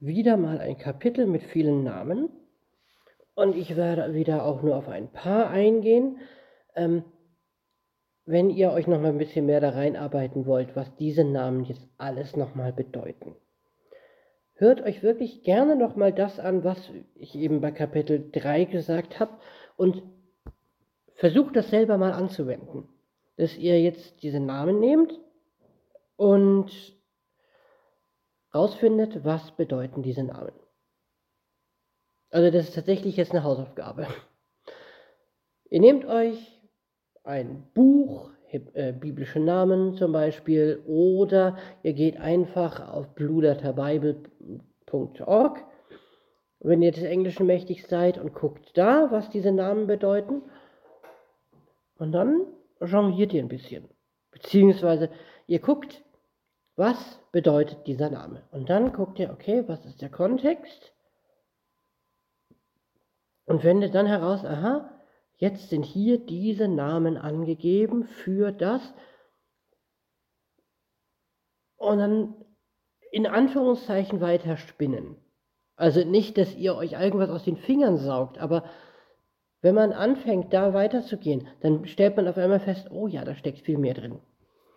wieder mal ein Kapitel mit vielen Namen und ich werde wieder auch nur auf ein paar eingehen. Wenn ihr euch noch mal ein bisschen mehr da reinarbeiten wollt, was diese Namen jetzt alles noch mal bedeuten. Hört euch wirklich gerne noch mal das an, was ich eben bei Kapitel 3 gesagt habe und versucht das selber mal anzuwenden. Dass ihr jetzt diese Namen nehmt und rausfindet, was bedeuten diese Namen. Also das ist tatsächlich jetzt eine Hausaufgabe. Ihr nehmt euch ein Buch, biblische Namen zum Beispiel, oder ihr geht einfach auf blueletterbible.org, wenn ihr des Englischen mächtig seid, und guckt da, was diese Namen bedeuten. Und dann jongliert ihr ein bisschen. Beziehungsweise ihr guckt, was bedeutet dieser Name. Und dann guckt ihr, okay, was ist der Kontext? Und findet dann heraus, aha, jetzt sind hier diese Namen angegeben für das. Und dann in Anführungszeichen weiter spinnen. Also nicht, dass ihr euch irgendwas aus den Fingern saugt, aber wenn man anfängt, da weiterzugehen, dann stellt man auf einmal fest, oh ja, da steckt viel mehr drin.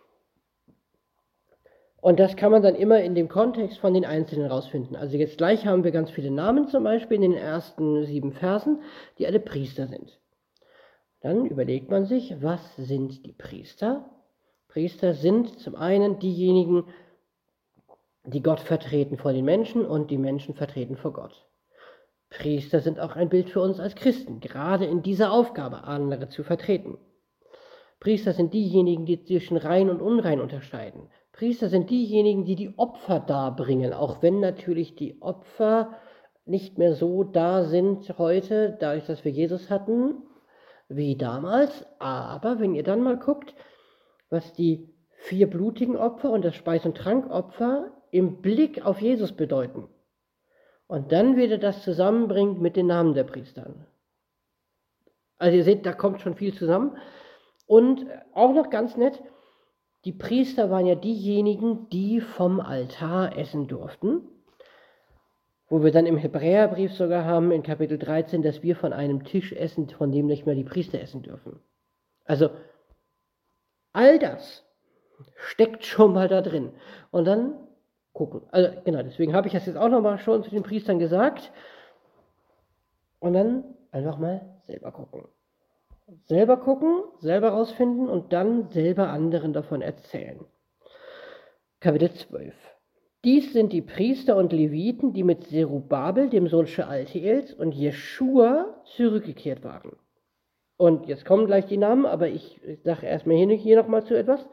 Und das kann man dann immer in dem Kontext von den Einzelnen rausfinden. Also jetzt gleich haben wir ganz viele Namen zum Beispiel in den ersten 7 Versen, die alle Priester sind. Dann überlegt man sich, was sind die Priester? Priester sind zum einen diejenigen, die Gott vertreten vor den Menschen und die Menschen vertreten vor Gott. Priester sind auch ein Bild für uns als Christen, gerade in dieser Aufgabe, andere zu vertreten. Priester sind diejenigen, die zwischen rein und unrein unterscheiden. Priester sind diejenigen, die die Opfer darbringen, auch wenn natürlich die Opfer nicht mehr so da sind heute, dadurch, dass wir Jesus hatten, wie damals. Aber wenn ihr dann mal guckt, was die 4 blutigen Opfer und das Speis- und Trankopfer im Blick auf Jesus bedeuten, und dann wieder das zusammenbringt mit den Namen der Priester. Also ihr seht, da kommt schon viel zusammen. Und auch noch ganz nett, die Priester waren ja diejenigen, die vom Altar essen durften. Wo wir dann im Hebräerbrief sogar haben, in Kapitel 13, dass wir von einem Tisch essen, von dem nicht mehr die Priester essen dürfen. Also all das steckt schon mal da drin. Und dann gucken. Also genau, deswegen habe ich das jetzt auch nochmal schon zu den Priestern gesagt. Und dann einfach mal selber gucken. Selber gucken, selber rausfinden und dann selber anderen davon erzählen. Kapitel 12. Dies sind die Priester und Leviten, die mit Zerubabel, dem Sohn Shealtiels, und Jeschua zurückgekehrt waren. Und jetzt kommen gleich die Namen, aber ich sage erstmal hier nochmal zu etwas.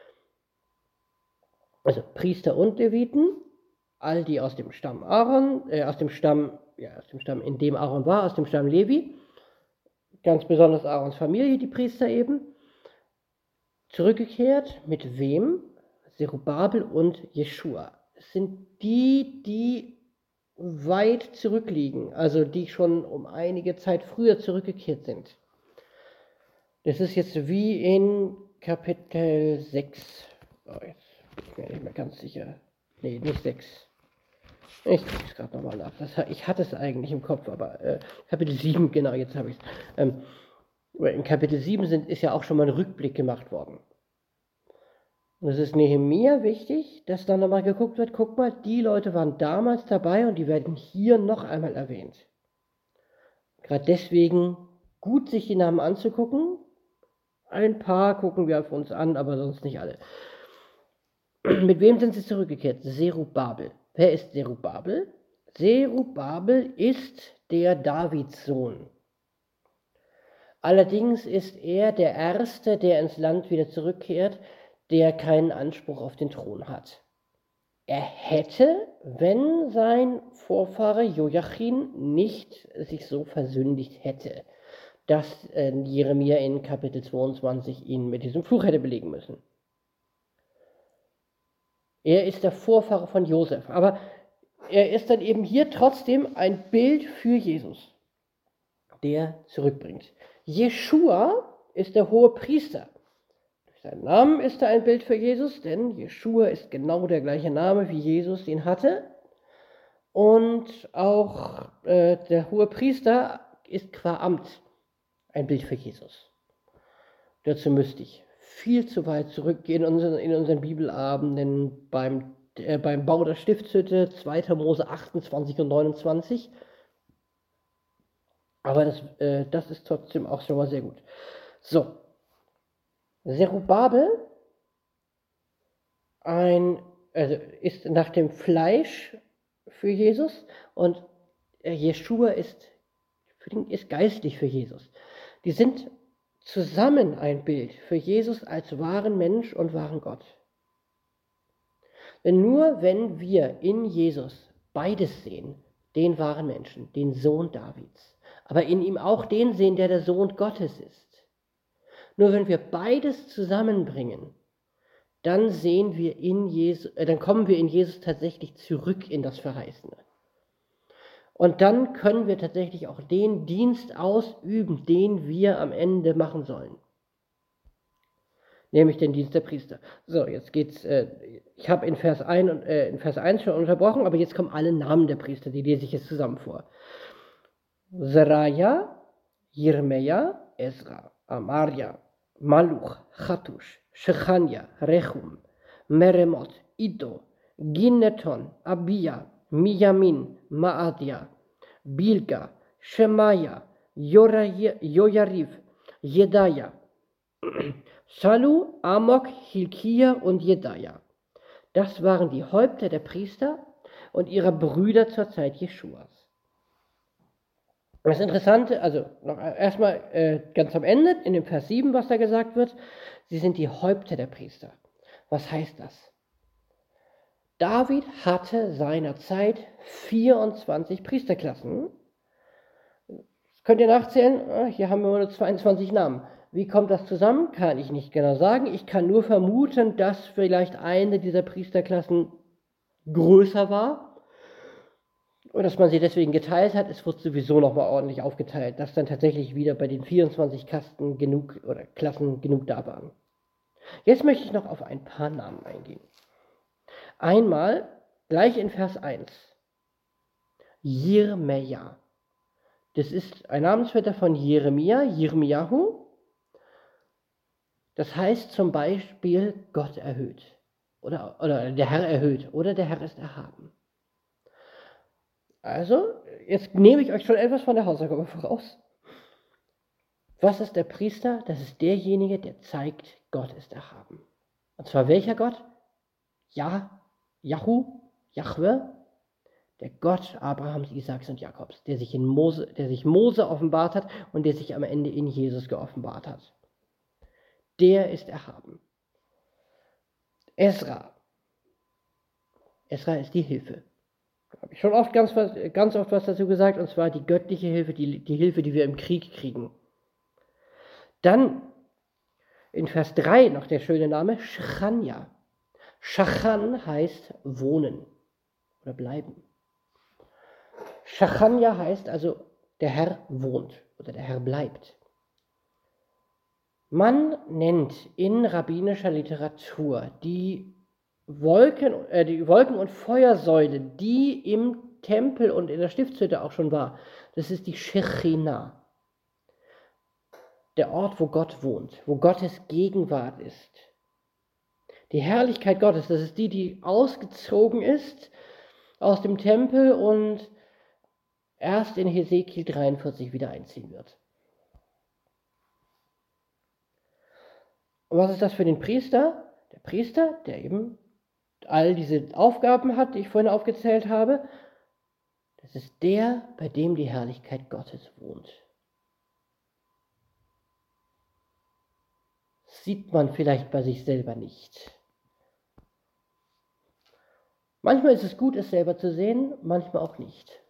Also Priester und Leviten, all die aus dem Stamm Aaron, aus dem Stamm, in dem Aaron war, aus dem Stamm Levi, ganz besonders Aarons Familie, die Priester eben, zurückgekehrt. Mit wem? Zerubabel und Jeschua. Es sind die weit zurückliegen, also die schon um einige Zeit früher zurückgekehrt sind. Das ist jetzt wie in Kapitel 6. Oh, jetzt bin ich mir nicht mehr ganz sicher. Nee, nicht 6. Ich gucke es gerade nochmal nach. Ich hatte es eigentlich im Kopf, aber Kapitel 7, genau, jetzt habe ich es. In Kapitel 7 ist ja auch schon mal ein Rückblick gemacht worden. Und es ist Nehemia wichtig, dass dann nochmal geguckt wird, guck mal, die Leute waren damals dabei und die werden hier noch einmal erwähnt. Gerade deswegen gut, sich die Namen anzugucken. Ein paar gucken wir auf uns an, aber sonst nicht alle. Mit wem sind sie zurückgekehrt? Zerubabel. Wer ist Zerubabel? Zerubabel ist der Davidssohn. Allerdings ist er der Erste, der ins Land wieder zurückkehrt, der keinen Anspruch auf den Thron hat. Er hätte, wenn sein Vorfahre Joachim nicht sich so versündigt hätte, dass Jeremia in Kapitel 22 ihn mit diesem Fluch hätte belegen müssen. Er ist der Vorfahre von Josef, aber er ist dann eben hier trotzdem ein Bild für Jesus, der zurückbringt. Jeschua ist der hohe Priester. Durch seinen Namen ist er ein Bild für Jesus, denn Jeschua ist genau der gleiche Name, wie Jesus ihn hatte. Und auch der hohe Priester ist qua Amt ein Bild für Jesus. Dazu müsste ich viel zu weit zurückgehen in unseren Bibelabenden beim Bau der Stiftshütte, 2. Mose 28 und 29. Aber das ist trotzdem auch schon mal sehr gut. So, Zerubabel ist nach dem Fleisch für Jesus und Jeschua ist geistlich für Jesus. Die sind zusammen ein Bild für Jesus als wahren Mensch und wahren Gott. Denn nur wenn wir in Jesus beides sehen, den wahren Menschen, den Sohn Davids, aber in ihm auch den sehen, der der Sohn Gottes ist, nur wenn wir beides zusammenbringen, dann dann kommen wir in Jesus tatsächlich zurück in das Verheißene. Und dann können wir tatsächlich auch den Dienst ausüben, den wir am Ende machen sollen. Nämlich den Dienst der Priester. So, jetzt geht's, ich habe in Vers 1 schon unterbrochen, aber jetzt kommen alle Namen der Priester, die lese ich jetzt zusammen vor. Seraja, Jirmeja, Ezra, Amaria, Maluch, Chatush, Shechania, Rechum, Meremot, Iddo, Ginneton, Abia, Mijamin, Maadia, Bilga, Shemaya, Jojarif, Jedaja, Shalu, Amok, Hilkia und Jedaja. Das waren die Häupter der Priester und ihrer Brüder zur Zeit Jeschuas. Das Interessante, also noch erstmal ganz am Ende, in dem Vers 7, was da gesagt wird, sie sind die Häupter der Priester. Was heißt das? David hatte seinerzeit 24 Priesterklassen. Das könnt ihr nachzählen, hier haben wir nur 22 Namen. Wie kommt das zusammen? Kann ich nicht genau sagen. Ich kann nur vermuten, dass vielleicht eine dieser Priesterklassen größer war und dass man sie deswegen geteilt hat. Es wird sowieso nochmal ordentlich aufgeteilt, dass dann tatsächlich wieder bei den 24 Klassen genug da waren. Jetzt möchte ich noch auf ein paar Namen eingehen. Einmal, gleich in Vers 1, Jirmeja. Das ist ein Namensvetter von Jeremia, Jirmiahu. Das heißt zum Beispiel, Gott erhöht. Oder der Herr erhöht. Oder der Herr ist erhaben. Also, jetzt nehme ich euch schon etwas von der Hausaufgabe voraus. Was ist der Priester? Das ist derjenige, der zeigt, Gott ist erhaben. Und zwar welcher Gott? Jahwe, der Gott Abrahams, Isaaks und Jakobs, der sich Mose offenbart hat und der sich am Ende in Jesus geoffenbart hat. Der ist erhaben. Esra ist die Hilfe. Da habe ich schon ganz oft was dazu gesagt, und zwar die göttliche Hilfe, die Hilfe, die wir im Krieg kriegen. Dann in Vers 3 noch der schöne Name Shechania. Shachan heißt wohnen oder bleiben. Shechania heißt also, der Herr wohnt oder der Herr bleibt. Man nennt in rabbinischer Literatur die Wolken und Feuersäule, die im Tempel und in der Stiftshütte auch schon war. Das ist die Shechinah. Der Ort, wo Gott wohnt, wo Gottes Gegenwart ist. Die Herrlichkeit Gottes, das ist die ausgezogen ist aus dem Tempel und erst in Hesekiel 43 wieder einziehen wird. Und was ist das für den Priester? Der Priester, der eben all diese Aufgaben hat, die ich vorhin aufgezählt habe, das ist der, bei dem die Herrlichkeit Gottes wohnt. Das sieht man vielleicht bei sich selber nicht. Manchmal ist es gut, es selber zu sehen, manchmal auch nicht.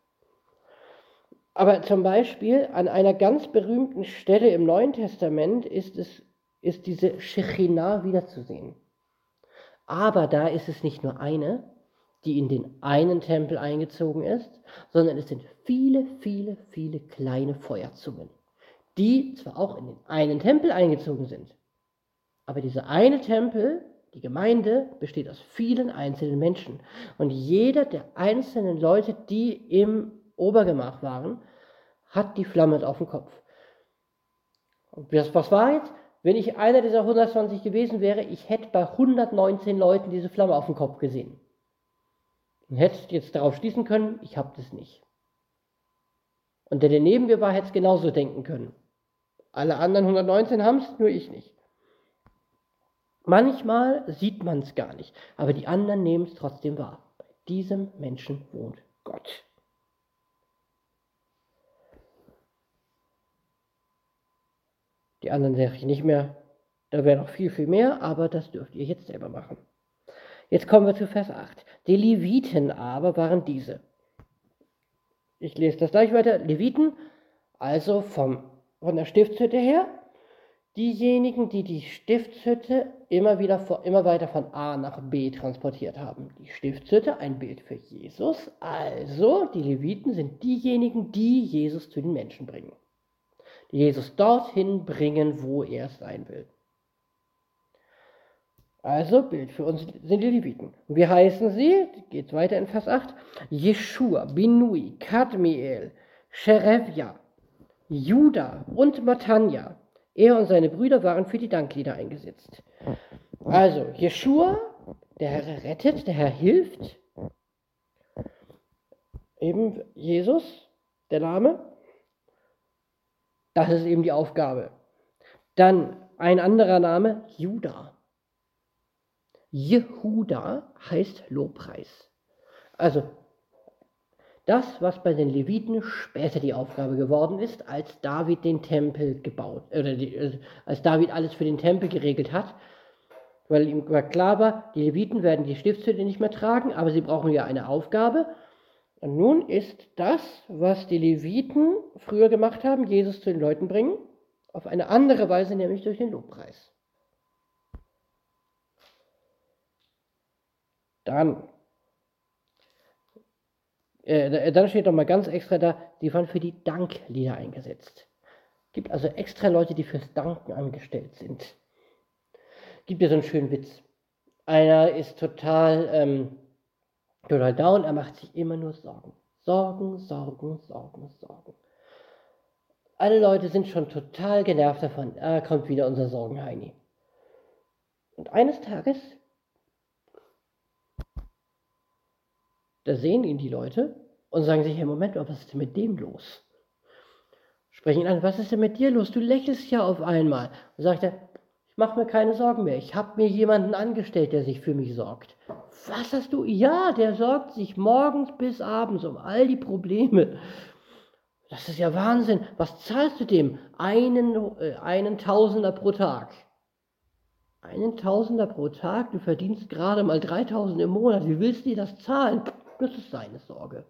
Aber zum Beispiel an einer ganz berühmten Stelle im Neuen Testament ist diese Shechinah wiederzusehen. Aber da ist es nicht nur eine, die in den einen Tempel eingezogen ist, sondern es sind viele, viele, viele kleine Feuerzungen, die zwar auch in den einen Tempel eingezogen sind, aber dieser eine Tempel Die Gemeinde besteht aus vielen einzelnen Menschen. Und jeder der einzelnen Leute, die im Obergemach waren, hat die Flamme auf dem Kopf. Und was war jetzt? Wenn ich einer dieser 120 gewesen wäre, ich hätte bei 119 Leuten diese Flamme auf dem Kopf gesehen. Und hätte jetzt darauf schließen können, ich habe das nicht. Und der neben mir war, hätte es genauso denken können. Alle anderen 119 haben es, nur ich nicht. Manchmal sieht man es gar nicht, aber die anderen nehmen es trotzdem wahr. Bei diesem Menschen wohnt Gott. Die anderen sage ich nicht mehr, da wäre noch viel, viel mehr, aber das dürft ihr jetzt selber machen. Jetzt kommen wir zu Vers 8. Die Leviten aber waren diese. Ich lese das gleich weiter. Leviten, also von der Stiftshütte her, diejenigen, die die Stiftshütte immer weiter von A nach B transportiert haben. Die Stiftshütte, ein Bild für Jesus. Also, die Leviten sind diejenigen, die Jesus zu den Menschen bringen. Die Jesus dorthin bringen, wo er sein will. Also, Bild für uns sind die Leviten. Wie heißen sie? Geht weiter in Vers 8. Jeschua, Binui, Kadmiel, Scherevja, Juda und Matanja. Er und seine Brüder waren für die Danklieder eingesetzt. Also, Jeschua, der Herr rettet, der Herr hilft. Eben Jesus, der Name. Das ist eben die Aufgabe. Dann ein anderer Name, Juda. Jehuda heißt Lobpreis. Also das, was bei den Leviten später die Aufgabe geworden ist, als David den Tempel gebaut, als David alles für den Tempel geregelt hat, weil ihm klar war, die Leviten werden die Stiftshütte nicht mehr tragen, aber sie brauchen ja eine Aufgabe. Und nun ist das, was die Leviten früher gemacht haben, Jesus zu den Leuten bringen, auf eine andere Weise, nämlich durch den Lobpreis. Dann steht noch mal ganz extra da, die waren für die Danklieder eingesetzt. Gibt also extra Leute, die fürs Danken angestellt sind. Gibt ja so einen schönen Witz. Einer ist total down, er macht sich immer nur Sorgen. Sorgen. Alle Leute sind schon total genervt davon. Kommt wieder unser Sorgenheini. Und eines Tages, da sehen ihn die Leute und sagen sich, hey, Moment mal, was ist denn mit dem los? Sprechen ihn an, was ist denn mit dir los? Du lächelst ja auf einmal. Und sagt er, ich mache mir keine Sorgen mehr. Ich habe mir jemanden angestellt, der sich für mich sorgt. Was hast du? Ja, der sorgt sich morgens bis abends um all die Probleme. Das ist ja Wahnsinn. Was zahlst du dem? Einen Tausender pro Tag. Einen Tausender pro Tag? Du verdienst gerade mal 3.000 im Monat. Wie willst du dir das zahlen? Das ist seine Sorge.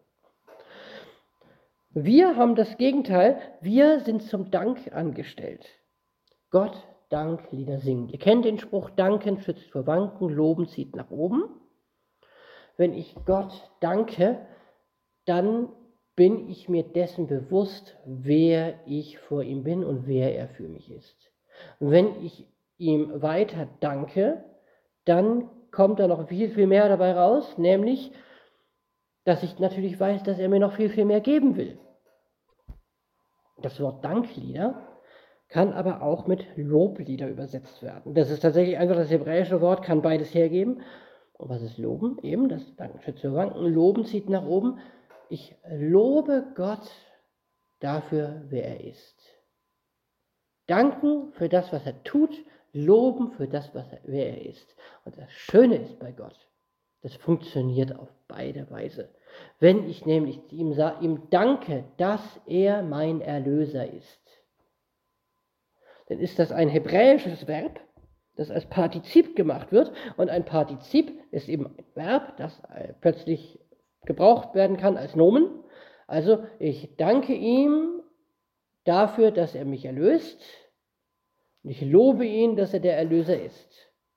Wir haben das Gegenteil. Wir sind zum Dank angestellt. Gott, Dank, Lieder singen. Ihr kennt den Spruch, danken schützt vor Wanken, loben zieht nach oben. Wenn ich Gott danke, dann bin ich mir dessen bewusst, wer ich vor ihm bin und wer er für mich ist. Und wenn ich ihm weiter danke, dann kommt da noch viel, viel mehr dabei raus, nämlich, dass ich natürlich weiß, dass er mir noch viel, viel mehr geben will. Das Wort Danklieder kann aber auch mit Loblieder übersetzt werden. Das ist tatsächlich einfach das hebräische Wort, kann beides hergeben. Und was ist Loben? Eben, das Danken schützt vor Wanken, Loben zieht nach oben. Ich lobe Gott dafür, wer er ist. Danken für das, was er tut, loben für das, wer er ist. Und das Schöne ist bei Gott, das funktioniert auf beide Weise. Wenn ich nämlich ihm danke, dass er mein Erlöser ist, dann ist das ein hebräisches Verb, das als Partizip gemacht wird. Und ein Partizip ist eben ein Verb, das plötzlich gebraucht werden kann als Nomen. Also ich danke ihm dafür, dass er mich erlöst. Und ich lobe ihn, dass er der Erlöser ist.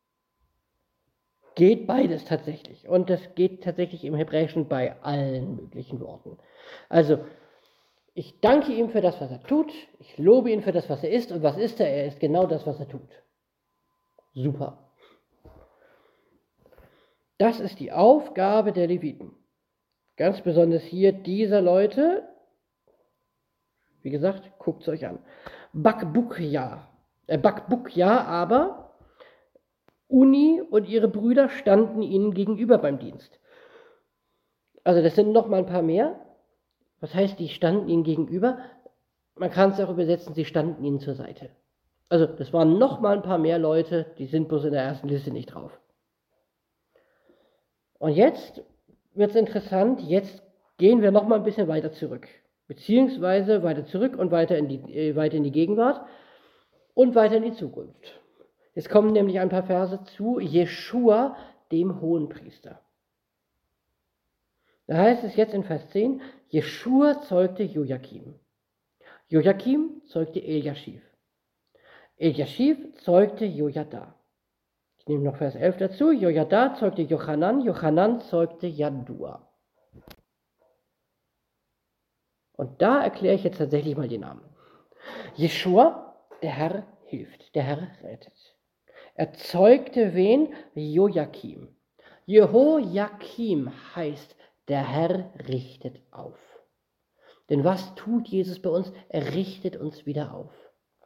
Geht beides tatsächlich. Und das geht tatsächlich im Hebräischen bei allen möglichen Worten. Also, ich danke ihm für das, was er tut. Ich lobe ihn für das, was er ist. Und was ist er? Er ist genau das, was er tut. Super. Das ist die Aufgabe der Leviten. Ganz besonders hier dieser Leute. Wie gesagt, guckt es euch an. Bakbukja, aber Uni und ihre Brüder standen ihnen gegenüber beim Dienst. Also das sind noch mal ein paar mehr. Was heißt, die standen ihnen gegenüber? Man kann es auch übersetzen, sie standen ihnen zur Seite. Also das waren noch mal ein paar mehr Leute, die sind bloß in der ersten Liste nicht drauf. Und jetzt wird es interessant, jetzt gehen wir noch mal ein bisschen weiter zurück. Beziehungsweise weiter zurück und weiter in die Gegenwart und weiter in die Zukunft. Jetzt kommen nämlich ein paar Verse zu Jeschua, dem Hohenpriester. Da heißt es jetzt in Vers 10, Jeschua zeugte Joachim. Joachim zeugte Eliaschib. Eliaschib zeugte Jojada. Ich nehme noch Vers 11 dazu. Jojada zeugte Jochanan, Jochanan zeugte Jadua. Und da erkläre ich jetzt tatsächlich mal die Namen. Jeschua, der Herr hilft, der Herr rettet. Er zeugte wen? Joachim. Jehoiakim heißt, der Herr richtet auf. Denn was tut Jesus bei uns? Er richtet uns wieder auf.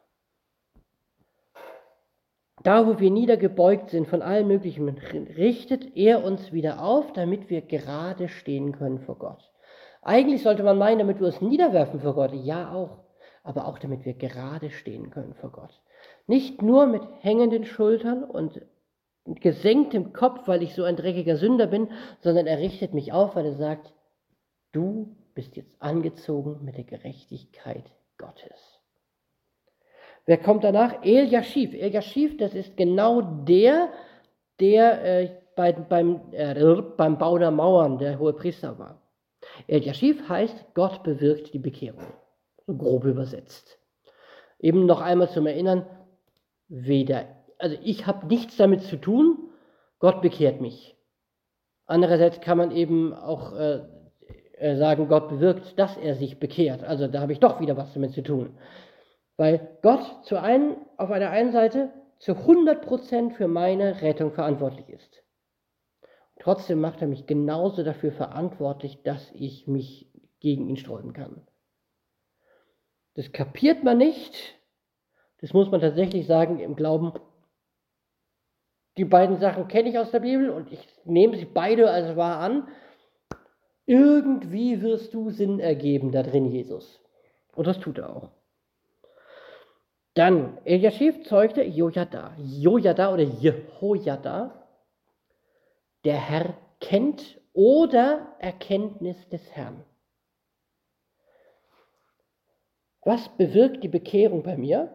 Da, wo wir niedergebeugt sind von allem Möglichen, richtet er uns wieder auf, damit wir gerade stehen können vor Gott. Eigentlich sollte man meinen, damit wir uns niederwerfen vor Gott, ja auch, aber auch damit wir gerade stehen können vor Gott. Nicht nur mit hängenden Schultern und gesenktem Kopf, weil ich so ein dreckiger Sünder bin, sondern er richtet mich auf, weil er sagt, du bist jetzt angezogen mit der Gerechtigkeit Gottes. Wer kommt danach? Eliaschib. Eliaschib, das ist genau der beim Bau der Mauern der Hohepriester war. Eliaschib heißt, Gott bewirkt die Bekehrung. So grob übersetzt. Eben noch einmal zum Erinnern, also ich habe nichts damit zu tun, Gott bekehrt mich. Andererseits kann man eben auch sagen, Gott bewirkt, dass er sich bekehrt. Also da habe ich doch wieder was damit zu tun. Weil Gott auf einer einen Seite zu 100% für meine Rettung verantwortlich ist. Trotzdem macht er mich genauso dafür verantwortlich, dass ich mich gegen ihn sträuben kann. Das kapiert man nicht. Das muss man tatsächlich sagen im Glauben. Die beiden Sachen kenne ich aus der Bibel und ich nehme sie beide als wahr an. Irgendwie wirst du Sinn ergeben da drin, Jesus. Und das tut er auch. Dann, Eliaschib zeugte Jojada. Jojada oder Jehojada, der Herr kennt oder Erkenntnis des Herrn. Was bewirkt die Bekehrung bei mir?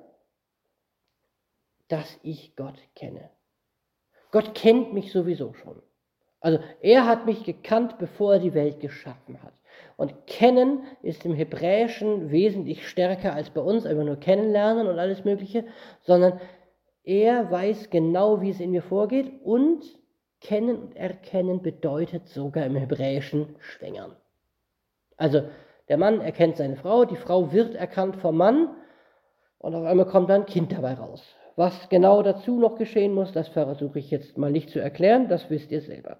Dass ich Gott kenne. Gott kennt mich sowieso schon. Also er hat mich gekannt, bevor er die Welt geschaffen hat. Und kennen ist im Hebräischen wesentlich stärker als bei uns, einfach nur kennenlernen und alles Mögliche, sondern er weiß genau, wie es in mir vorgeht und kennen und erkennen bedeutet sogar im Hebräischen schwängern. Also der Mann erkennt seine Frau, die Frau wird erkannt vom Mann und auf einmal kommt dann ein Kind dabei raus. Was genau dazu noch geschehen muss, das versuche ich jetzt mal nicht zu erklären, das wisst ihr selber.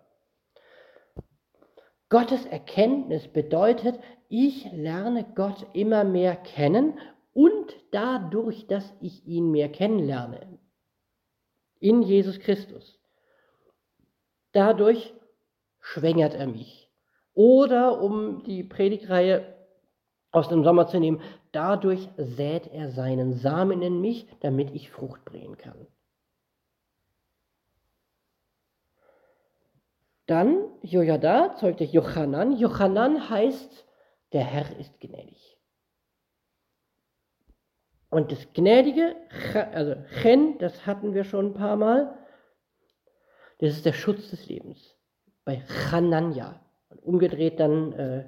Gottes Erkenntnis bedeutet, ich lerne Gott immer mehr kennen und dadurch, dass ich ihn mehr kennenlerne, in Jesus Christus, dadurch schwängert er mich. Oder, um die Predigtreihe aus dem Sommer zu nehmen, dadurch sät er seinen Samen in mich, damit ich Frucht bringen kann. Dann, Jojada zeugte Jochanan. Jochanan heißt, der Herr ist gnädig. Und das Gnädige, also Chen, das hatten wir schon ein paar Mal, das ist der Schutz des Lebens. Bei Chananja. Und umgedreht dann,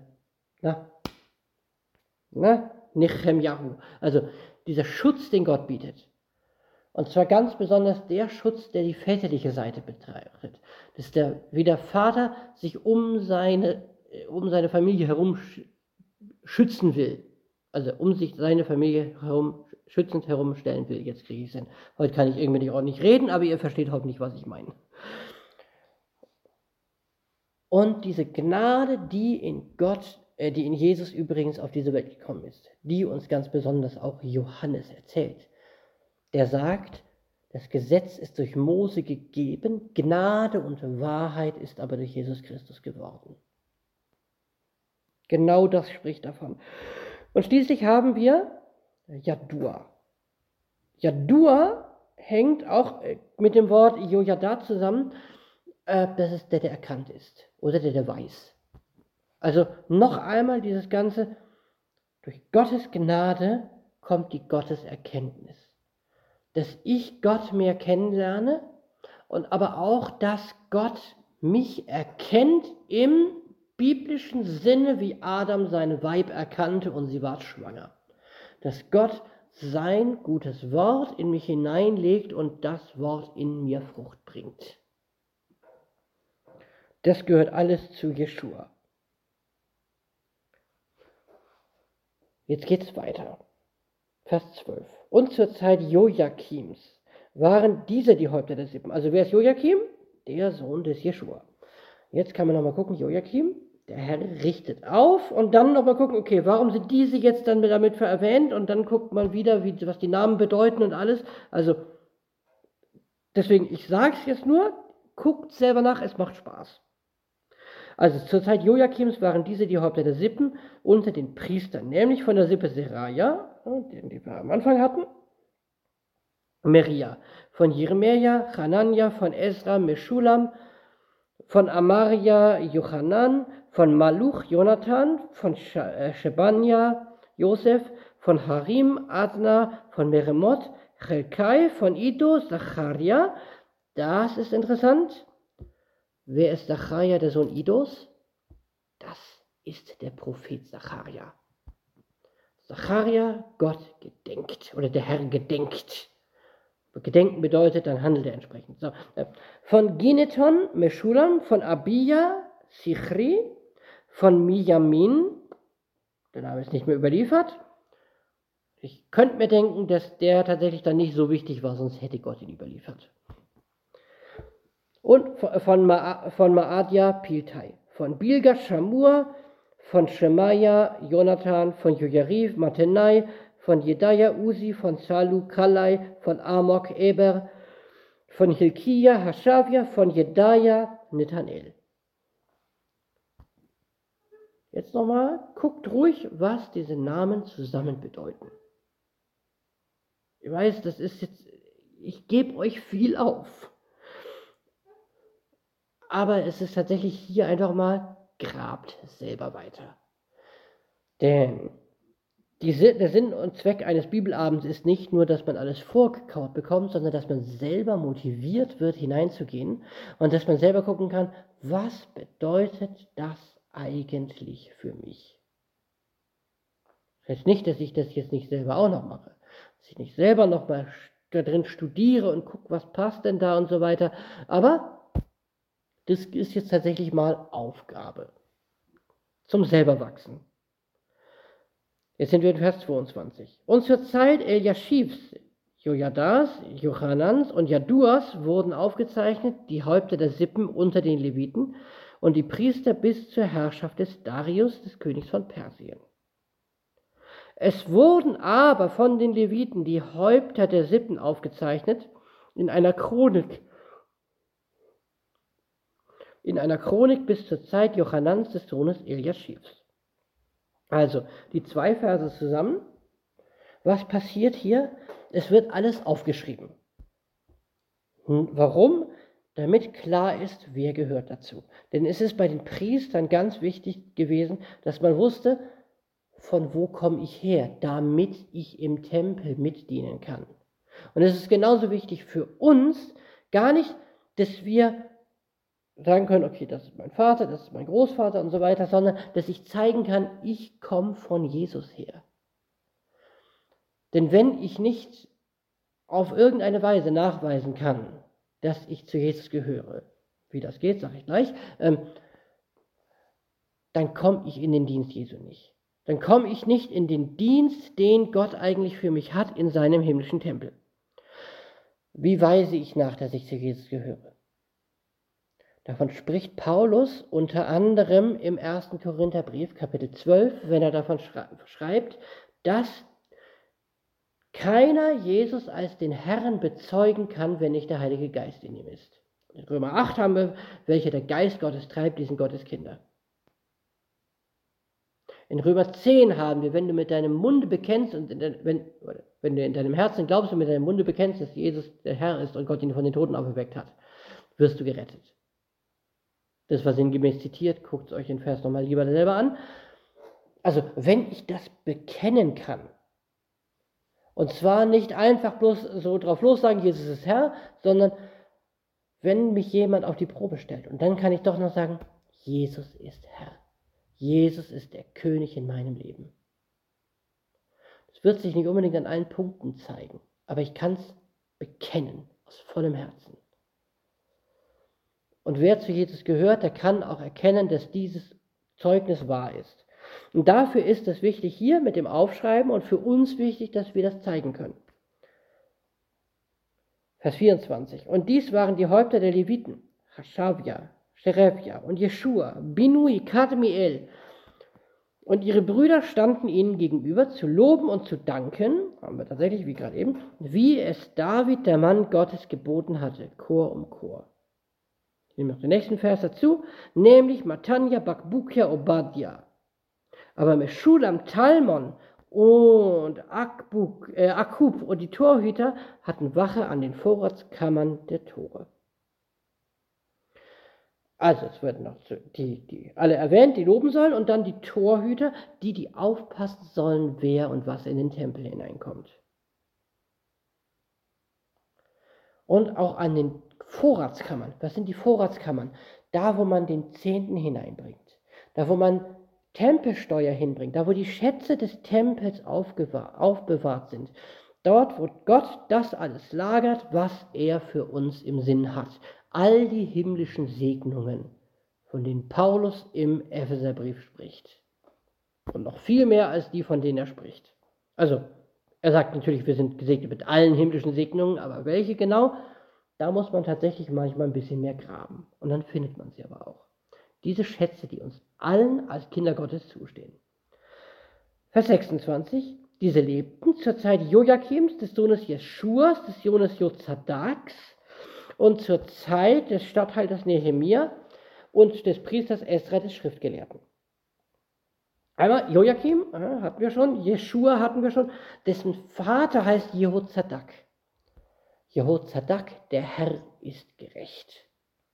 Nechemjahu. Also dieser Schutz, den Gott bietet. Und zwar ganz besonders der Schutz, der die väterliche Seite betrachtet. Das ist wie der Vater sich um seine Familie herum schützen will. Also seine Familie schützend herumstellen will. Jetzt kriege ich es hin. Heute kann ich irgendwie auch nicht reden, aber ihr versteht hoffentlich, was ich meine. Und diese Gnade, die in Jesus übrigens auf diese Welt gekommen ist, die uns ganz besonders auch Johannes erzählt, der sagt, das Gesetz ist durch Mose gegeben, Gnade und Wahrheit ist aber durch Jesus Christus geworden. Genau das spricht davon. Und schließlich haben wir Yadua. Yadua hängt auch mit dem Wort Jojada zusammen. Das ist der erkannt ist oder der weiß. Also noch einmal dieses Ganze, durch Gottes Gnade kommt die Gotteserkenntnis. Dass ich Gott mehr kennenlerne und aber auch, dass Gott mich erkennt im biblischen Sinne, wie Adam seine Weib erkannte und sie ward schwanger. Dass Gott sein gutes Wort in mich hineinlegt und das Wort in mir Frucht bringt. Das gehört alles zu Jeschua. Jetzt geht es weiter. Vers 12. Und zur Zeit Joachims waren diese die Häupter der Sippen. Also wer ist Joachim? Der Sohn des Jeschua. Jetzt kann man nochmal gucken, Joachim, der Herr richtet auf und dann nochmal gucken, okay, warum sind diese jetzt dann damit erwähnt? Und dann guckt man wieder, was die Namen bedeuten und alles. Also deswegen, ich sage es jetzt nur, guckt selber nach, es macht Spaß. Also zur Zeit Joachims waren diese die Häupter der Sippen unter den Priestern, nämlich von der Sippe Seraja, den wir am Anfang hatten, Meria, von Jeremia, Hanania, von Esra, Meschulam, von Amaria, Johanan, von Maluch, Jonathan, von Shebania, Josef, von Harim, Adna, von Meremot, Chelkai, von Ido, Zacharia. Das ist interessant. Wer ist Zacharia, der Sohn Idos? Das ist der Prophet Zacharia. Zacharia, Gott gedenkt oder der Herr gedenkt. Gedenken bedeutet, dann handelt er entsprechend. So. Von Gineton, Meschulam, von Abia, Sichri, von Mijamin, der Name ist nicht mehr überliefert. Ich könnte mir denken, dass der tatsächlich dann nicht so wichtig war, sonst hätte Gott ihn überliefert. Und von Maadja, Piltai, von Bilga, Shamur, von Shemaya, Jonathan, von Jojarif, Matenai, von Jedaja, Uzi, von Salu, Kalai, von Amok, Eber, von Hilkia, Hashavia, von Jedaja, Nethanel. Jetzt nochmal, guckt ruhig, was diese Namen zusammen bedeuten. Ich weiß, das ist jetzt, ich gebe euch viel auf. Aber es ist tatsächlich hier einfach mal, grabt selber weiter. Denn der Sinn und Zweck eines Bibelabends ist nicht nur, dass man alles vorgekaut bekommt, sondern dass man selber motiviert wird, hineinzugehen und dass man selber gucken kann, was bedeutet das eigentlich für mich? Das heißt nicht, dass ich das jetzt nicht selber auch noch mache, dass ich nicht selber noch mal da drin studiere und gucke, was passt denn da und so weiter, aber das ist jetzt tatsächlich mal Aufgabe zum selberwachsen. Jetzt sind wir in Vers 22. Und zur Zeit Eliashivs, Jojadas, Jochanans und Jaduas wurden aufgezeichnet, die Häupter der Sippen unter den Leviten und die Priester bis zur Herrschaft des Darius, des Königs von Persien. Es wurden aber von den Leviten die Häupter der Sippen aufgezeichnet in einer Chronik bis zur Zeit Jochanans des Sohnes Eliashivs. Also, die zwei Verse zusammen. Was passiert hier? Es wird alles aufgeschrieben. Warum? Damit klar ist, wer gehört dazu. Denn es ist bei den Priestern ganz wichtig gewesen, dass man wusste, von wo komme ich her, damit ich im Tempel mitdienen kann. Und es ist genauso wichtig für uns, gar nicht, dass wir sagen können, okay, das ist mein Vater, das ist mein Großvater und so weiter, sondern dass ich zeigen kann, ich komme von Jesus her. Denn wenn ich nicht auf irgendeine Weise nachweisen kann, dass ich zu Jesus gehöre, wie das geht, sage ich gleich, dann komme ich in den Dienst Jesu nicht. Dann komme ich nicht in den Dienst, den Gott eigentlich für mich hat in seinem himmlischen Tempel. Wie weise ich nach, dass ich zu Jesus gehöre? Davon spricht Paulus unter anderem im 1. Korintherbrief, Kapitel 12, wenn er davon schreibt, dass keiner Jesus als den Herrn bezeugen kann, wenn nicht der Heilige Geist in ihm ist. In Römer 8 haben wir, welche der Geist Gottes treibt, die sind Gottes Kinder. In Römer 10 haben wir, wenn du mit deinem Munde bekennst und wenn du in deinem Herzen glaubst und mit deinem Munde bekennst, dass Jesus der Herr ist und Gott ihn von den Toten auferweckt hat, wirst du gerettet. Das war sinngemäß zitiert, guckt euch den Vers nochmal lieber selber an. Also, wenn ich das bekennen kann, und zwar nicht einfach bloß so drauf los sagen, Jesus ist Herr, sondern wenn mich jemand auf die Probe stellt, und dann kann ich doch noch sagen, Jesus ist Herr. Jesus ist der König in meinem Leben. Das wird sich nicht unbedingt an allen Punkten zeigen, aber ich kann es bekennen, aus vollem Herzen. Und wer zu Jesus gehört, der kann auch erkennen, dass dieses Zeugnis wahr ist. Und dafür ist es wichtig hier mit dem Aufschreiben und für uns wichtig, dass wir das zeigen können. Vers 24. Und dies waren die Häupter der Leviten, Hashabja, Sherebja und Jeschua, Binui, Kadmiel. Und ihre Brüder standen ihnen gegenüber zu loben und zu danken, haben wir tatsächlich, wie gerade eben, wie es David, der Mann Gottes, geboten hatte, Chor um Chor. Ich nehme noch den nächsten Vers dazu, nämlich Matanja, Bakbukia, Obadja. Aber Meschulam, Talmon und Akub und die Torhüter hatten Wache an den Vorratskammern der Tore. Also es werden noch die alle erwähnt, die loben sollen, und dann die Torhüter, die aufpassen sollen, wer und was in den Tempel hineinkommt. Und auch an den Vorratskammern. Was sind die Vorratskammern? Da, wo man den Zehnten hineinbringt. Da, wo man Tempelsteuer hinbringt. Da, wo die Schätze des Tempels aufbewahrt sind. Dort, wo Gott das alles lagert, was er für uns im Sinn hat. All die himmlischen Segnungen, von denen Paulus im Epheserbrief spricht. Und noch viel mehr als die, von denen er spricht. Also, er sagt natürlich, wir sind gesegnet mit allen himmlischen Segnungen, aber welche genau? Da muss man tatsächlich manchmal ein bisschen mehr graben. Und dann findet man sie aber auch. Diese Schätze, die uns allen als Kinder Gottes zustehen. Vers 26. Diese lebten zur Zeit Joachims, des Sohnes Jeschuas, des Sohnes Jozadaks und zur Zeit des Statthalters Nehemia und des Priesters Esra, des Schriftgelehrten. Einmal Joachim hatten wir schon, Jeschua hatten wir schon, dessen Vater heißt Jehozadak. Jehozadak, der Herr ist gerecht.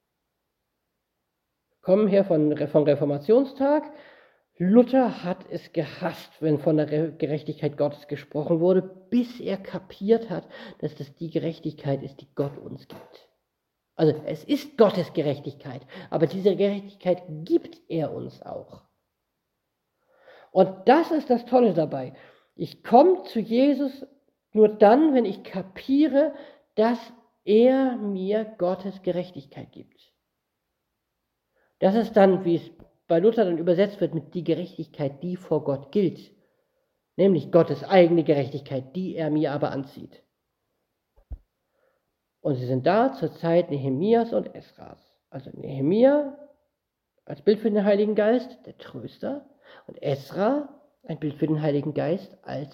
Kommen her vom Reformationstag. Luther hat es gehasst, wenn von der Gerechtigkeit Gottes gesprochen wurde, bis er kapiert hat, dass das die Gerechtigkeit ist, die Gott uns gibt. Also es ist Gottes Gerechtigkeit, aber diese Gerechtigkeit gibt er uns auch. Und das ist das Tolle dabei. Ich komme zu Jesus nur dann, wenn ich kapiere, dass er mir Gottes Gerechtigkeit gibt. Das ist dann, wie es bei Luther dann übersetzt wird, mit die Gerechtigkeit, die vor Gott gilt. Nämlich Gottes eigene Gerechtigkeit, die er mir aber anzieht. Und sie sind da zur Zeit Nehemias und Esras. Also Nehemia als Bild für den Heiligen Geist, der Tröster, und Esra ein Bild für den Heiligen Geist als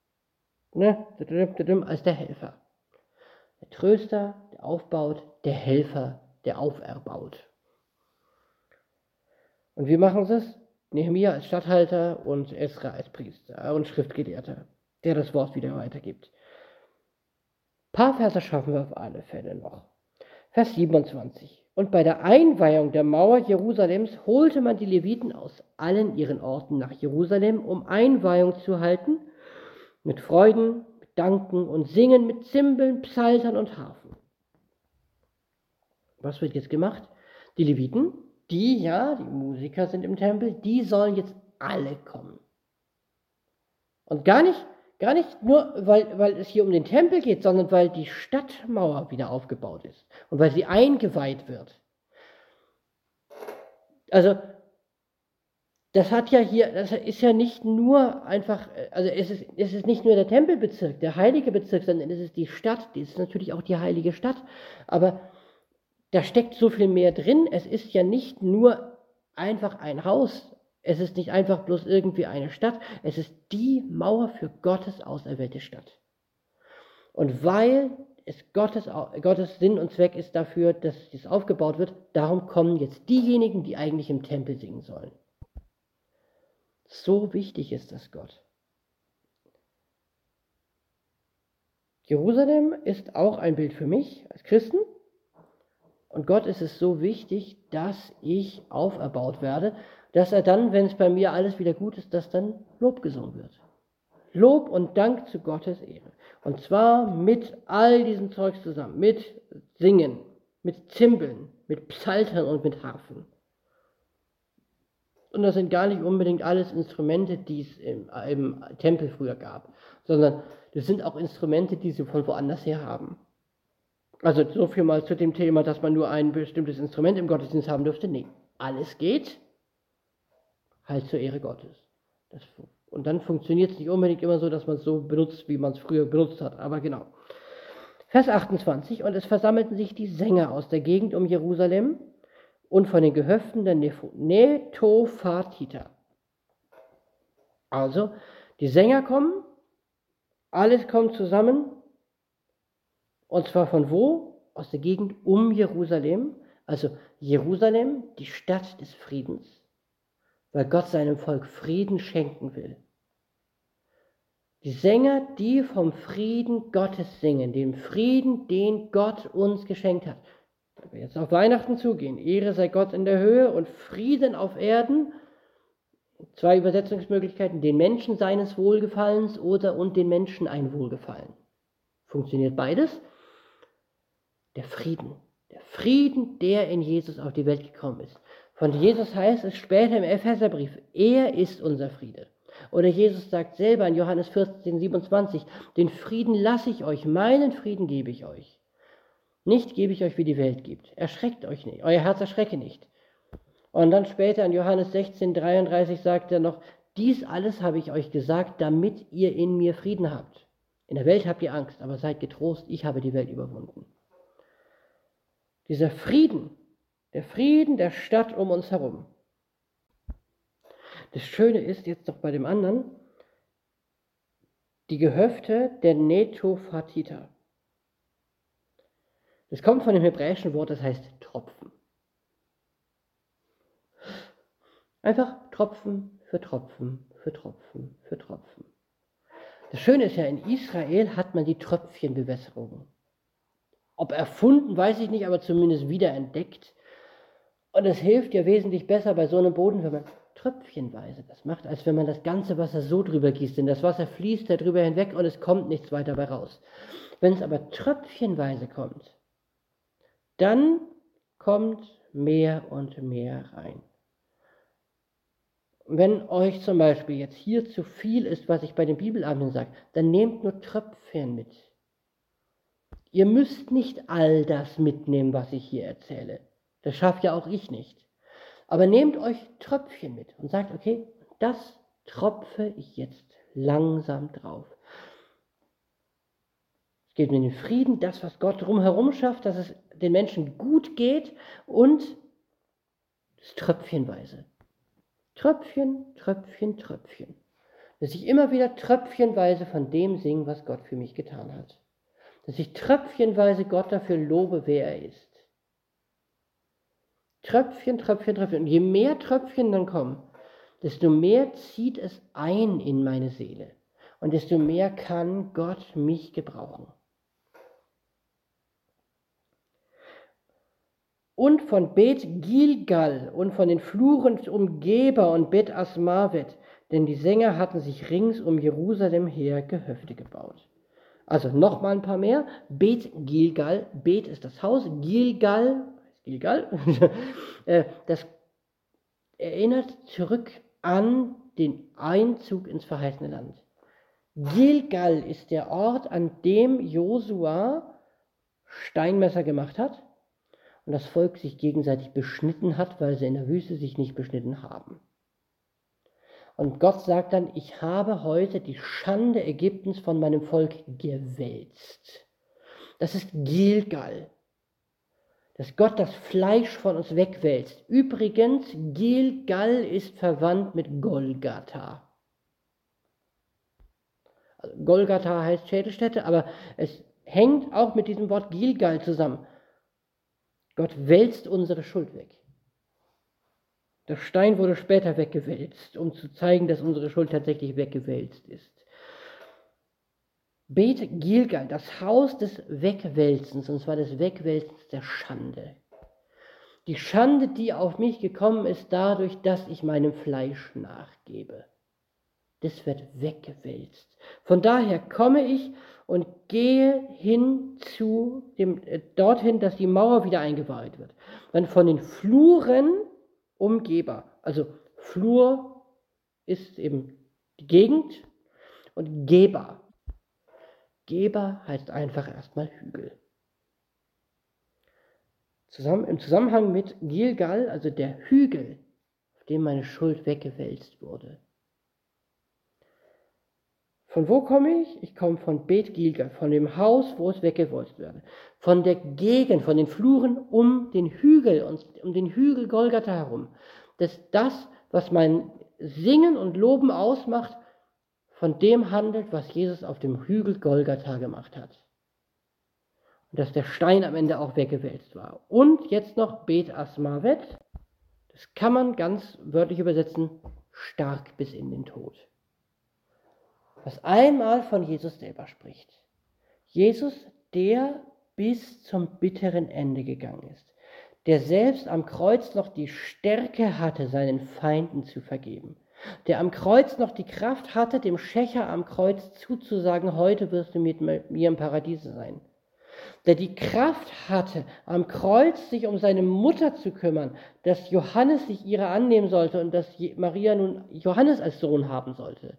der Helfer. Der Tröster, der aufbaut, der Helfer, der auferbaut. Und wie machen sie es? Nehemia als Statthalter und Esra als Priester und Schriftgelehrter, der das Wort wieder weitergibt. Ein paar Verse schaffen wir auf alle Fälle noch. Vers 27. Und bei der Einweihung der Mauer Jerusalems holte man die Leviten aus allen ihren Orten nach Jerusalem, um Einweihung zu halten, mit Freuden, mit Danken und Singen, mit Zimbeln, Psaltern und Harfen. Was wird jetzt gemacht? Die Leviten, die Musiker sind im Tempel, die sollen jetzt alle kommen. Und gar nicht nur, weil es hier um den Tempel geht, sondern weil die Stadtmauer wieder aufgebaut ist und weil sie eingeweiht wird. Also, das ist ja nicht nur einfach, also es ist nicht nur der Tempelbezirk, der heilige Bezirk, sondern es ist die Stadt, die ist natürlich auch die heilige Stadt, aber da steckt so viel mehr drin. Es ist ja nicht nur einfach ein Haus, es ist nicht einfach bloß irgendwie eine Stadt, es ist die Mauer für Gottes auserwählte Stadt. Und weil es Gottes Sinn und Zweck ist dafür, dass dies aufgebaut wird, darum kommen jetzt diejenigen, die eigentlich im Tempel singen sollen. So wichtig ist das Gott. Jerusalem ist auch ein Bild für mich als Christen. Und Gott ist es so wichtig, dass ich auferbaut werde, dass er dann, wenn es bei mir alles wieder gut ist, dass dann Lob gesungen wird. Lob und Dank zu Gottes Ehre. Und zwar mit all diesem Zeugs zusammen, mit Singen, mit Zimbeln, mit Psaltern und mit Harfen. Und das sind gar nicht unbedingt alles Instrumente, die es im Tempel früher gab, sondern das sind auch Instrumente, die sie von woanders her haben. Also so viel mal zu dem Thema, dass man nur ein bestimmtes Instrument im Gottesdienst haben dürfte. Nee, alles geht, halt zur Ehre Gottes. Und dann funktioniert es nicht unbedingt immer so, dass man es so benutzt, wie man es früher benutzt hat. Aber genau. Vers 28. Und es versammelten sich die Sänger aus der Gegend um Jerusalem und von den Gehöften der Netophatiter. Also, die Sänger kommen, alles kommt zusammen. Und zwar von wo? Aus der Gegend um Jerusalem. Also Jerusalem, die Stadt des Friedens. Weil Gott seinem Volk Frieden schenken will. Die Sänger, die vom Frieden Gottes singen, dem Frieden, den Gott uns geschenkt hat. Wenn wir jetzt auf Weihnachten zugehen, Ehre sei Gott in der Höhe und Frieden auf Erden. 2 Übersetzungsmöglichkeiten, den Menschen seines Wohlgefallens und den Menschen ein Wohlgefallen. Funktioniert beides. Der Frieden, der in Jesus auf die Welt gekommen ist. Von Jesus heißt es später im Epheserbrief, er ist unser Friede. Oder Jesus sagt selber in Johannes 14, 27, den Frieden lasse ich euch, meinen Frieden gebe ich euch. Nicht gebe ich euch, wie die Welt gibt. Erschreckt euch nicht, euer Herz erschrecke nicht. Und dann später in Johannes 16, 33 sagt er noch, dies alles habe ich euch gesagt, damit ihr in mir Frieden habt. In der Welt habt ihr Angst, aber seid getrost, ich habe die Welt überwunden. Dieser Frieden, der Frieden der Stadt um uns herum. Das Schöne ist jetzt noch bei dem anderen, die Gehöfte der Netophatiter. Das kommt von dem hebräischen Wort, das heißt Tropfen. Einfach Tropfen für Tropfen für Tropfen für Tropfen. Das Schöne ist ja, in Israel hat man die Tröpfchenbewässerung. Ob erfunden, weiß ich nicht, aber zumindest wiederentdeckt. Und es hilft ja wesentlich besser bei so einem Boden, wenn man tröpfchenweise das macht, als wenn man das ganze Wasser so drüber gießt. Denn das Wasser fließt darüber hinweg und es kommt nichts weiter dabei raus. Wenn es aber tröpfchenweise kommt, dann kommt mehr und mehr rein. Wenn euch zum Beispiel jetzt hier zu viel ist, was ich bei den Bibelabenden sage, dann nehmt nur Tröpfchen mit. Ihr müsst nicht all das mitnehmen, was ich hier erzähle. Das schaffe ja auch ich nicht. Aber nehmt euch Tröpfchen mit und sagt, okay, das tropfe ich jetzt langsam drauf. Es geht mir den Frieden, das, was Gott drumherum schafft, dass es den Menschen gut geht und das Tröpfchenweise. Tröpfchen, Tröpfchen, Tröpfchen. Dass ich immer wieder tröpfchenweise von dem singe, was Gott für mich getan hat. Dass ich tröpfchenweise Gott dafür lobe, wer er ist. Tröpfchen, Tröpfchen, Tröpfchen. Und je mehr Tröpfchen dann kommen, desto mehr zieht es ein in meine Seele. Und desto mehr kann Gott mich gebrauchen. Und von Bet Gilgal und von den Fluren um Geber und Bet Asmavet, denn die Sänger hatten sich rings um Jerusalem her Gehöfte gebaut. Also nochmal ein paar mehr. Bet Gilgal, Bet ist das Haus, Gilgal, das erinnert zurück an den Einzug ins verheißene Land. Gilgal ist der Ort, an dem Josua Steinmesser gemacht hat und das Volk sich gegenseitig beschnitten hat, weil sie in der Wüste sich nicht beschnitten haben. Und Gott sagt dann, ich habe heute die Schande Ägyptens von meinem Volk gewälzt. Das ist Gilgal. dass Gott das Fleisch von uns wegwälzt. Übrigens, Gilgal ist verwandt mit Golgatha. Also Golgatha heißt Schädelstätte, aber es hängt auch mit diesem Wort Gilgal zusammen. Gott wälzt unsere Schuld weg. Der Stein wurde später weggewälzt, um zu zeigen, dass unsere Schuld tatsächlich weggewälzt ist. Bet Gilgal, das Haus des Wegwälzens, und zwar des Wegwälzens der Schande. Die Schande, die auf mich gekommen ist, dadurch, dass ich meinem Fleisch nachgebe. Das wird weggewälzt. Von daher komme ich und gehe dorthin, dass die Mauer wieder eingeweiht wird. Dann von den Fluren Umgeber. Also Flur ist eben die Gegend und Geber. Geber heißt einfach erstmal Hügel. Im Zusammenhang mit Gilgal, also der Hügel, auf dem meine Schuld weggewälzt wurde. Von wo komme ich? Ich komme von Bet Gilgal, von dem Haus, wo es weggewälzt wurde. Von der Gegend, von den Fluren um den Hügel Golgatha herum. Das, was mein Singen und Loben ausmacht, von dem handelt, was Jesus auf dem Hügel Golgatha gemacht hat. Und dass der Stein am Ende auch weggewälzt war. Und jetzt noch Bet Asmavet. Das kann man ganz wörtlich übersetzen, stark bis in den Tod. Was einmal von Jesus selber spricht. Jesus, der bis zum bitteren Ende gegangen ist, der selbst am Kreuz noch die Stärke hatte, seinen Feinden zu vergeben, der am Kreuz noch die Kraft hatte, dem Schächer am Kreuz zuzusagen, heute wirst du mit mir im Paradiese sein, der die Kraft hatte, am Kreuz sich um seine Mutter zu kümmern, dass Johannes sich ihrer annehmen sollte und dass Maria nun Johannes als Sohn haben sollte,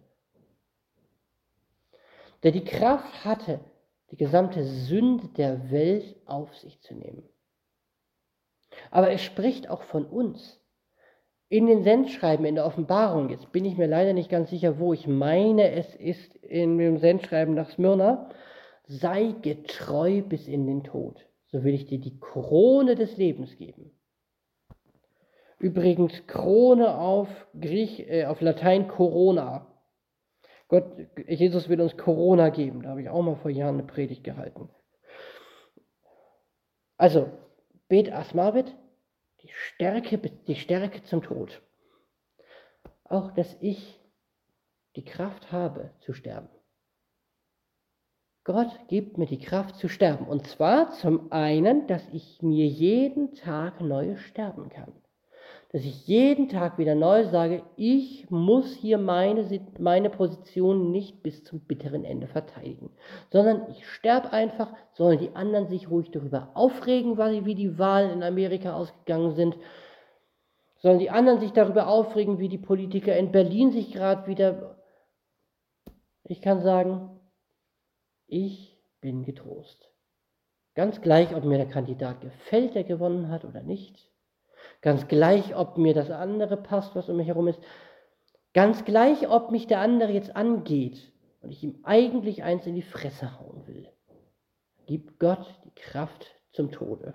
der die Kraft hatte, die gesamte Sünde der Welt auf sich zu nehmen. Aber er spricht auch von uns. In den Sendschreiben, in der Offenbarung, jetzt bin ich mir leider nicht ganz sicher, wo, ich meine, es ist in dem Sendschreiben nach Smyrna, sei getreu bis in den Tod, so will ich dir die Krone des Lebens geben. Übrigens Krone auf Latein Corona. Jesus will uns Corona geben, da habe ich auch mal vor Jahren eine Predigt gehalten. Also, Bet Asmavet, die Stärke zum Tod. Auch, dass ich die Kraft habe, zu sterben. Gott gibt mir die Kraft zu sterben. Und zwar zum einen, dass ich mir jeden Tag neu sterben kann. Dass ich jeden Tag wieder neu sage, ich muss hier meine Position nicht bis zum bitteren Ende verteidigen, sondern ich sterbe einfach, sollen die anderen sich ruhig darüber aufregen, wie die Wahlen in Amerika ausgegangen sind, sollen die anderen sich darüber aufregen, wie die Politiker in Berlin sich gerade wieder... Ich kann sagen, ich bin getrost. Ganz gleich, ob mir der Kandidat gefällt, der gewonnen hat oder nicht. Ganz gleich, ob mir das andere passt, was um mich herum ist. Ganz gleich, ob mich der andere jetzt angeht und ich ihm eigentlich eins in die Fresse hauen will. Gibt Gott die Kraft zum Tode.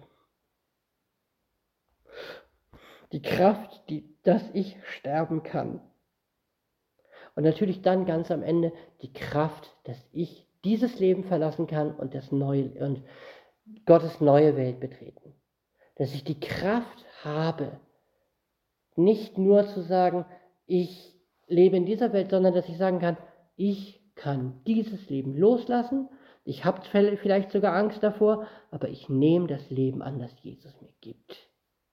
Die Kraft, dass ich sterben kann. Und natürlich dann ganz am Ende die Kraft, dass ich dieses Leben verlassen kann und Gottes neue Welt betreten. Dass ich die Kraft habe, nicht nur zu sagen, ich lebe in dieser Welt, sondern dass ich sagen kann, ich kann dieses Leben loslassen, ich habe vielleicht sogar Angst davor, aber ich nehme das Leben an, das Jesus mir gibt.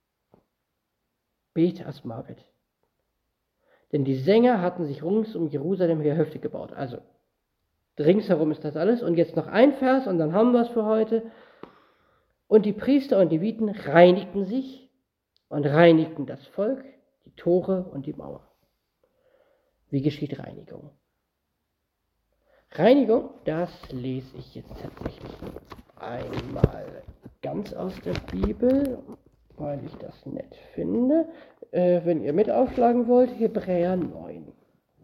Bet Asmavet. Denn die Sänger hatten sich rings um Jerusalem Gehöfte gebaut. Also ringsherum ist das alles. Und jetzt noch ein Vers und dann haben wir es für heute. Und die Priester und Leviten reinigten sich und reinigten das Volk, die Tore und die Mauer. Wie geschieht Reinigung? Reinigung, das lese ich jetzt tatsächlich einmal ganz aus der Bibel, weil ich das nett finde. Wenn ihr mit aufschlagen wollt, Hebräer 9.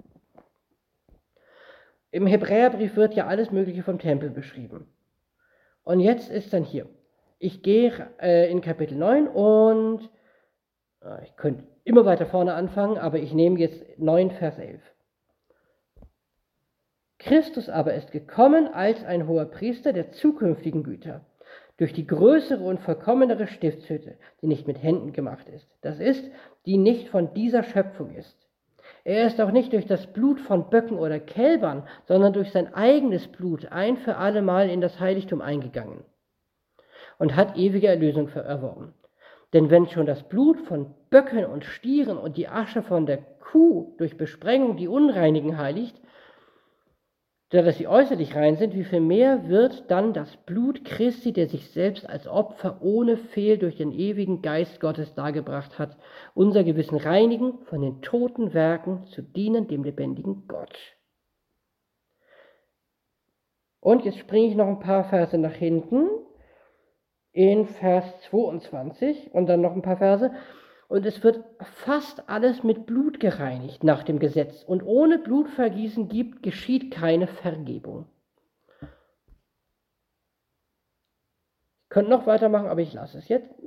Im Hebräerbrief wird ja alles Mögliche vom Tempel beschrieben. Und jetzt ist dann hier: ich gehe in Kapitel 9 und ich könnte immer weiter vorne anfangen, aber ich nehme jetzt 9, Vers 11. Christus aber ist gekommen als ein hoher Priester der zukünftigen Güter, durch die größere und vollkommenere Stiftshütte, die nicht mit Händen gemacht ist. Das ist, die nicht von dieser Schöpfung ist. Er ist auch nicht durch das Blut von Böcken oder Kälbern, sondern durch sein eigenes Blut ein für allemal in das Heiligtum eingegangen und hat ewige Erlösung erworben. Denn wenn schon das Blut von Böcken und Stieren und die Asche von der Kuh durch Besprengung die Unreinigen heiligt, da dass sie äußerlich rein sind, wie viel mehr wird dann das Blut Christi, der sich selbst als Opfer ohne Fehl durch den ewigen Geist Gottes dargebracht hat, unser Gewissen reinigen, von den toten Werken zu dienen dem lebendigen Gott. Und jetzt springe ich noch ein paar Verse nach hinten, in Vers 22 und dann noch ein paar Verse. Und es wird fast alles mit Blut gereinigt nach dem Gesetz. Und ohne Blutvergießen geschieht keine Vergebung. Ich könnte noch weitermachen, aber ich lasse es jetzt.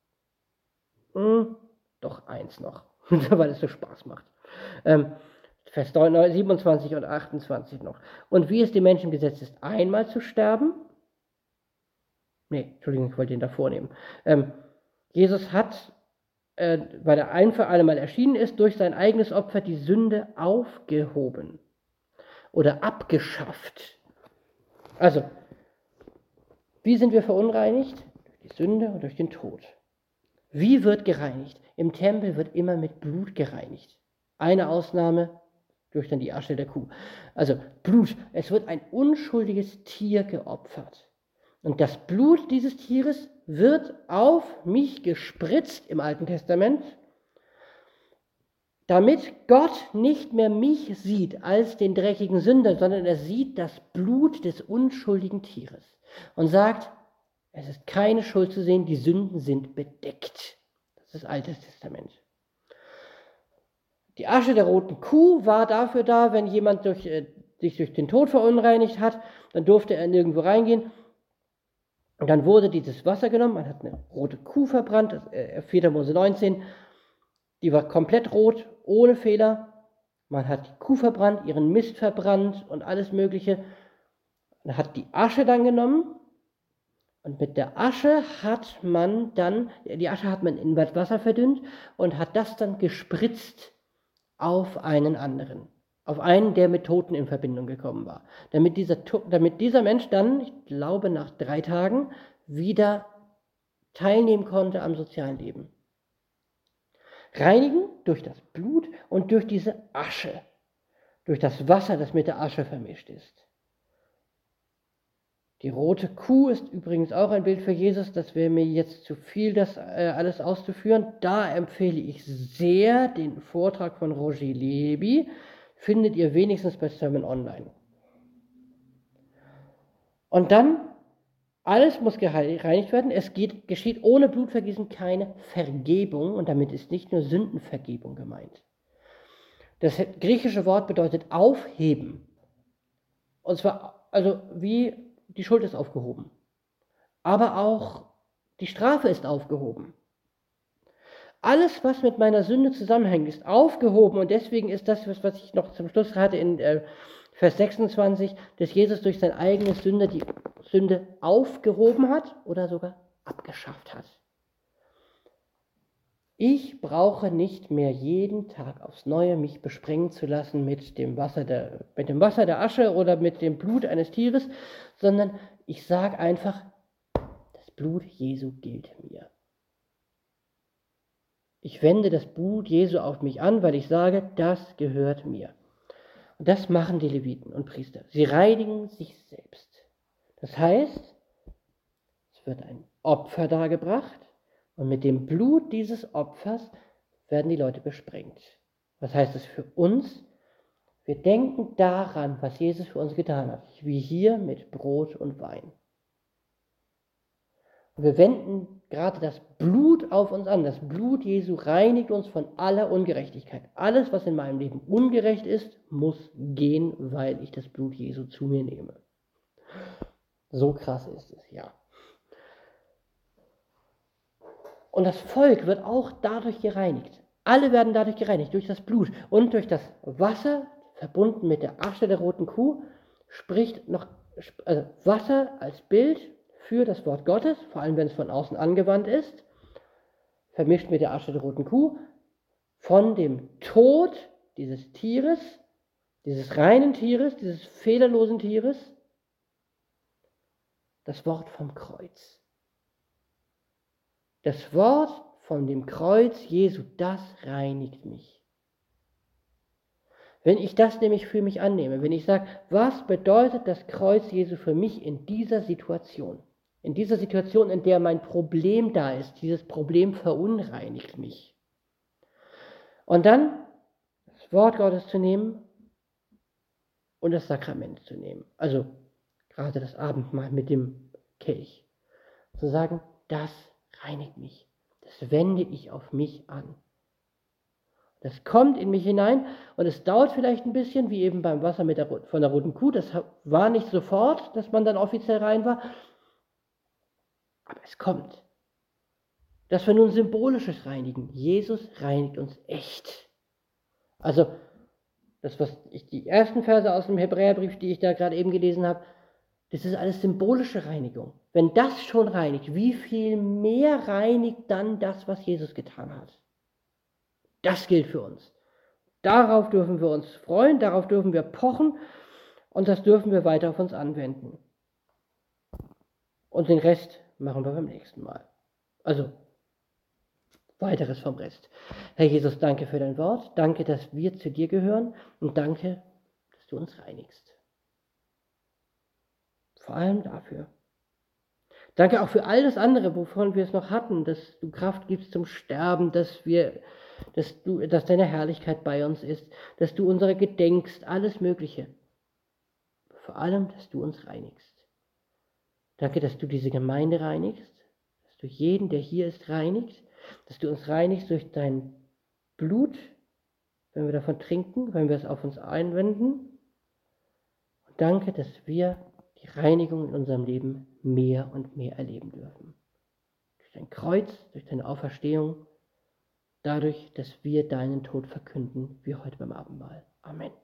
Doch eins noch, weil es so Spaß macht. Vers 27 und 28 noch. Und wie es dem Menschen gesetzt ist, einmal zu sterben. Entschuldigung, ich wollte den davor nehmen. Jesus hat, weil er ein für alle Mal erschienen ist, durch sein eigenes Opfer die Sünde aufgehoben oder abgeschafft. Also, wie sind wir verunreinigt? Durch die Sünde und durch den Tod. Wie wird gereinigt? Im Tempel wird immer mit Blut gereinigt. Eine Ausnahme durch dann die Asche der Kuh. Also Blut, es wird ein unschuldiges Tier geopfert. Und das Blut dieses Tieres wird auf mich gespritzt im Alten Testament, damit Gott nicht mehr mich sieht als den dreckigen Sünder, sondern er sieht das Blut des unschuldigen Tieres und sagt, es ist keine Schuld zu sehen, die Sünden sind bedeckt. Das ist Altes Testament. Die Asche der roten Kuh war dafür da, wenn jemand sich durch den Tod verunreinigt hat, dann durfte er nirgendwo reingehen. Und dann wurde dieses Wasser genommen, man hat eine rote Kuh verbrannt, 4. Mose 19, die war komplett rot, ohne Fehler. Man hat die Kuh verbrannt, ihren Mist verbrannt und alles Mögliche. Man hat die Asche dann genommen und mit der Asche hat man dann, die Asche hat man in Wasser verdünnt und hat das dann gespritzt auf einen anderen. Auf einen, der mit Toten in Verbindung gekommen war. Damit dieser Mensch dann, ich glaube nach 3 Tagen, wieder teilnehmen konnte am sozialen Leben. Reinigen durch das Blut und durch diese Asche. Durch das Wasser, das mit der Asche vermischt ist. Die rote Kuh ist übrigens auch ein Bild für Jesus. Das wäre mir jetzt zu viel, das alles auszuführen. Da empfehle ich sehr den Vortrag von Roger Leby. Findet ihr wenigstens bei Sermon Online. Und dann, alles muss gereinigt werden. Geschieht ohne Blutvergießen keine Vergebung. Und damit ist nicht nur Sündenvergebung gemeint. Das griechische Wort bedeutet aufheben. Und zwar, also wie die Schuld ist aufgehoben. Aber auch die Strafe ist aufgehoben. Alles, was mit meiner Sünde zusammenhängt, ist aufgehoben und deswegen ist das, was ich noch zum Schluss hatte in Vers 26, dass Jesus durch seine eigene Sünde die Sünde aufgehoben hat oder sogar abgeschafft hat. Ich brauche nicht mehr jeden Tag aufs Neue mich besprengen zu lassen mit dem Wasser der Asche oder mit dem Blut eines Tieres, sondern ich sage einfach, das Blut Jesu gilt mir. Ich wende das Blut Jesu auf mich an, weil ich sage, das gehört mir. Und das machen die Leviten und Priester. Sie reinigen sich selbst. Das heißt, es wird ein Opfer dargebracht und mit dem Blut dieses Opfers werden die Leute besprengt. Was heißt das für uns? Wir denken daran, was Jesus für uns getan hat, wie hier mit Brot und Wein. Und wir wenden gerade das Blut auf uns an. Das Blut Jesu reinigt uns von aller Ungerechtigkeit. Alles, was in meinem Leben ungerecht ist, muss gehen, weil ich das Blut Jesu zu mir nehme. So krass ist es, ja. Und das Volk wird auch dadurch gereinigt. Alle werden dadurch gereinigt, durch das Blut und durch das Wasser, verbunden mit der Asche der roten Kuh, spricht noch, also Wasser als Bild für das Wort Gottes, vor allem wenn es von außen angewandt ist, vermischt mit der Asche der roten Kuh, von dem Tod dieses Tieres, dieses reinen Tieres, dieses fehlerlosen Tieres, das Wort vom Kreuz. Das Wort von dem Kreuz Jesu, das reinigt mich. Wenn ich das nämlich für mich annehme, wenn ich sage, was bedeutet das Kreuz Jesu für mich in dieser Situation? In dieser Situation, in der mein Problem da ist, dieses Problem verunreinigt mich. Und dann das Wort Gottes zu nehmen und das Sakrament zu nehmen. Also gerade das Abendmahl mit dem Kelch. Zu sagen, das reinigt mich. Das wende ich auf mich an. Das kommt in mich hinein und es dauert vielleicht ein bisschen, wie eben beim Wasser von der roten Kuh. Das war nicht sofort, dass man dann offiziell rein war. Aber es kommt. Dass wir nun symbolisches reinigen. Jesus reinigt uns echt. Also, die ersten Verse aus dem Hebräerbrief, die ich da gerade eben gelesen habe, das ist alles symbolische Reinigung. Wenn das schon reinigt, wie viel mehr reinigt dann das, was Jesus getan hat? Das gilt für uns. Darauf dürfen wir uns freuen, darauf dürfen wir pochen und das dürfen wir weiter auf uns anwenden. Und den Rest machen wir beim nächsten Mal. Also, weiteres vom Rest. Herr Jesus, danke für dein Wort. Danke, dass wir zu dir gehören und danke, dass du uns reinigst. Vor allem dafür. Danke auch für all das andere, wovon wir es noch hatten, dass du Kraft gibst zum Sterben, dass deine Herrlichkeit bei uns ist, dass du unsere gedenkst, alles Mögliche. Vor allem, dass du uns reinigst. Danke, dass du diese Gemeinde reinigst, dass du jeden, der hier ist, reinigst, dass du uns reinigst durch dein Blut, wenn wir davon trinken, wenn wir es auf uns einwenden. Und danke, dass wir die Reinigung in unserem Leben mehr und mehr erleben dürfen. Durch dein Kreuz, durch deine Auferstehung, dadurch, dass wir deinen Tod verkünden, wie heute beim Abendmahl. Amen.